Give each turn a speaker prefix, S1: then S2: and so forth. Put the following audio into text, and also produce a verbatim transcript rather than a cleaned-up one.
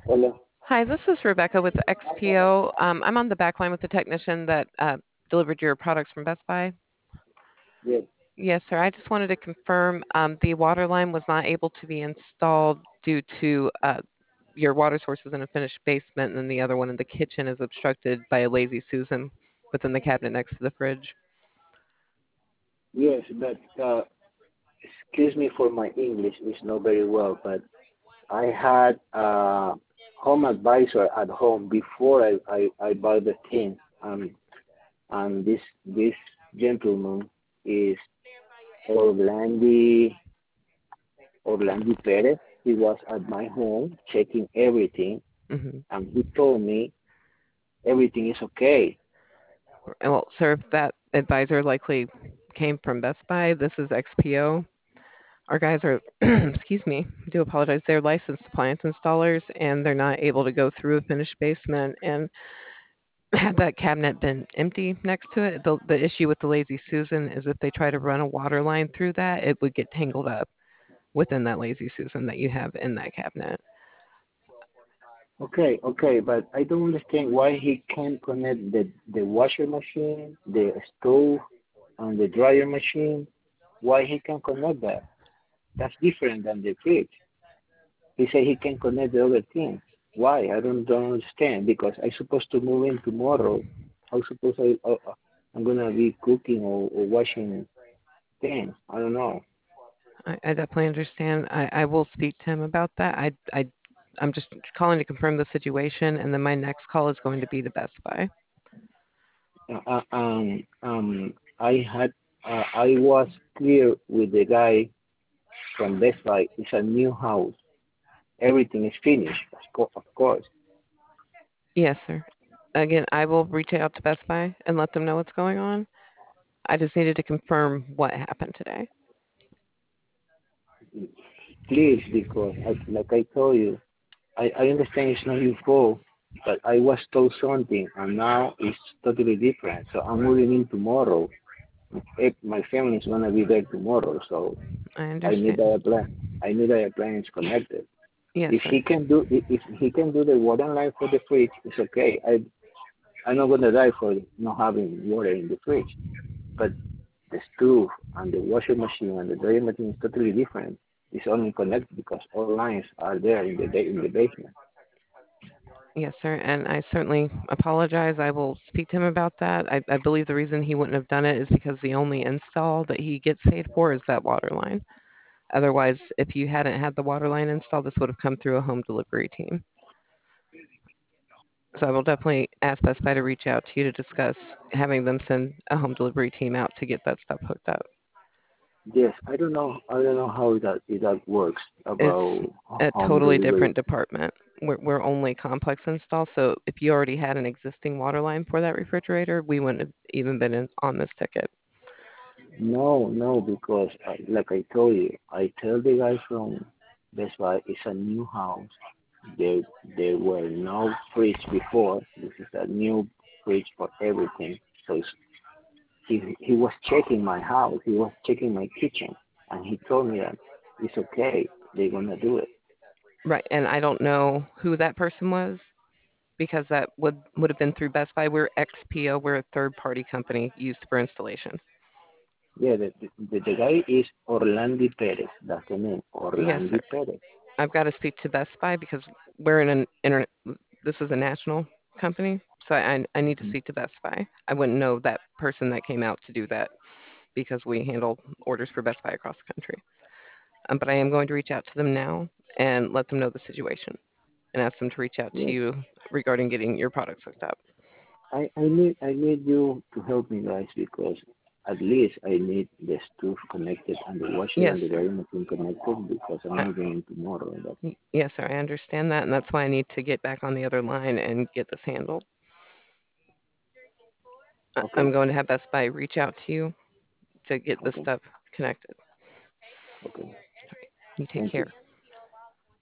S1: Hello.
S2: Hi, this is Rebecca with X P O. Um, I'm on the back line with the technician that uh, delivered your products from Best Buy.
S1: Yes.
S2: Yes, sir. I just wanted to confirm um, the water line was not able to be installed due to uh, your water source is in a finished basement, and then the other one in the kitchen is obstructed by a Lazy Susan within the cabinet next to the fridge.
S1: Yes, but uh, excuse me for my English. It's not very well, but I had a home advisor at home before I, I, I bought the thing. Um, and this this gentleman is Orlandi Orlandi Perez. He was at my home checking everything,
S2: hmm
S1: and he told me everything is okay.
S2: Well, sir, if that advisor likely came from Best Buy, this is X P O. Our guys are, excuse me, I do apologize. They're licensed appliance installers and they're not able to go through a finished basement and had that cabinet been empty next to it. The, the issue with the Lazy Susan is if they try to run a water line through that, it would get tangled up within that Lazy Susan that you have in that cabinet.
S1: Okay, okay, but I don't understand why he can't connect the the washer machine, the stove, and the dryer machine. Why he can connect that? That's different than the fridge. He said he can connect the other things. Why? I don't don't understand because I supposed to move in tomorrow. How suppose I, I I'm gonna be cooking or, or washing things? I don't know.
S2: I, I definitely understand. I, I will speak to him about that. I, I, I'm just calling to confirm the situation, and then my next call is going to be to Best Buy.
S1: Uh, uh, um, um, I had uh, I was clear with the guy from Best Buy. It's a new house. Everything is finished, of co- of course.
S2: Yes, sir. Again, I will reach out to Best Buy and let them know what's going on. I just needed to confirm what happened today.
S1: Please, because I, like I told you, I, I understand it's not your fault, but I was told something, and now it's totally different. So I'm moving in tomorrow. If my family is gonna be there tomorrow, so
S2: I
S1: I need
S2: understand.
S1: a plan. I need a appliance connected.
S2: Yes,
S1: If
S2: sir.
S1: he can do, if if he can do the water line for the fridge, it's okay. I I'm not gonna die for not having water in the fridge. But the stove and the washing machine and the drying machine is totally different. It's only connected because all lines are there in the in the basement.
S2: Yes, sir. And I certainly apologize. I will speak to him about that. I, I believe the reason he wouldn't have done it is because the only install that he gets paid for is that water line. Otherwise, if you hadn't had the water line installed, this would have come through a home delivery team. So I will definitely ask Best Buy to reach out to you to discuss having them send a home delivery team out to get that stuff hooked up.
S1: Yes, I don't know. I don't know how that that works
S2: It's
S1: about
S2: a
S1: home
S2: totally
S1: delivery.
S2: different department. We're, we're only complex install. So if you already had an existing water line for that refrigerator, we wouldn't have even been in, on this ticket.
S1: No, no, because I, like I told you, I tell the guy from Best Buy it's a new house. There there were no fridge before. This is a new fridge for everything. So it's he he was checking my house, he was checking my kitchen, and he told me that it's okay, they're gonna do it.
S2: Right. And I don't know who that person was because that would, would have been through Best Buy. We're X P O. We're a third party company used for installation.
S1: Yeah, the the, the guy is Orlandi Perez. That's the name,
S2: Yes, sir.
S1: Orlandi Perez.
S2: I've got to speak to Best Buy because we're in an internet. This is a national company, so I I need to speak to Best Buy. I wouldn't know that person that came out to do that because we handle orders for Best Buy across the country. Um, but I am going to reach out to them now and let them know the situation and ask them to reach out to
S1: Yes,
S2: you regarding getting your products hooked up.
S1: I I need I need you to help me, guys, because at least I need the stove connected and the washer
S2: Yes,
S1: and the
S2: sir.
S1: drying machine connected because I'm
S2: I,
S1: moving tomorrow. And that's
S2: y- yes, sir. I understand that, and that's why I need to get back on the other line and get this handled. I- I'm
S1: okay,
S2: going to have Best Buy reach out to you to get this
S1: okay,
S2: stuff connected.
S1: okay.
S2: You take
S1: Thank you.
S2: care.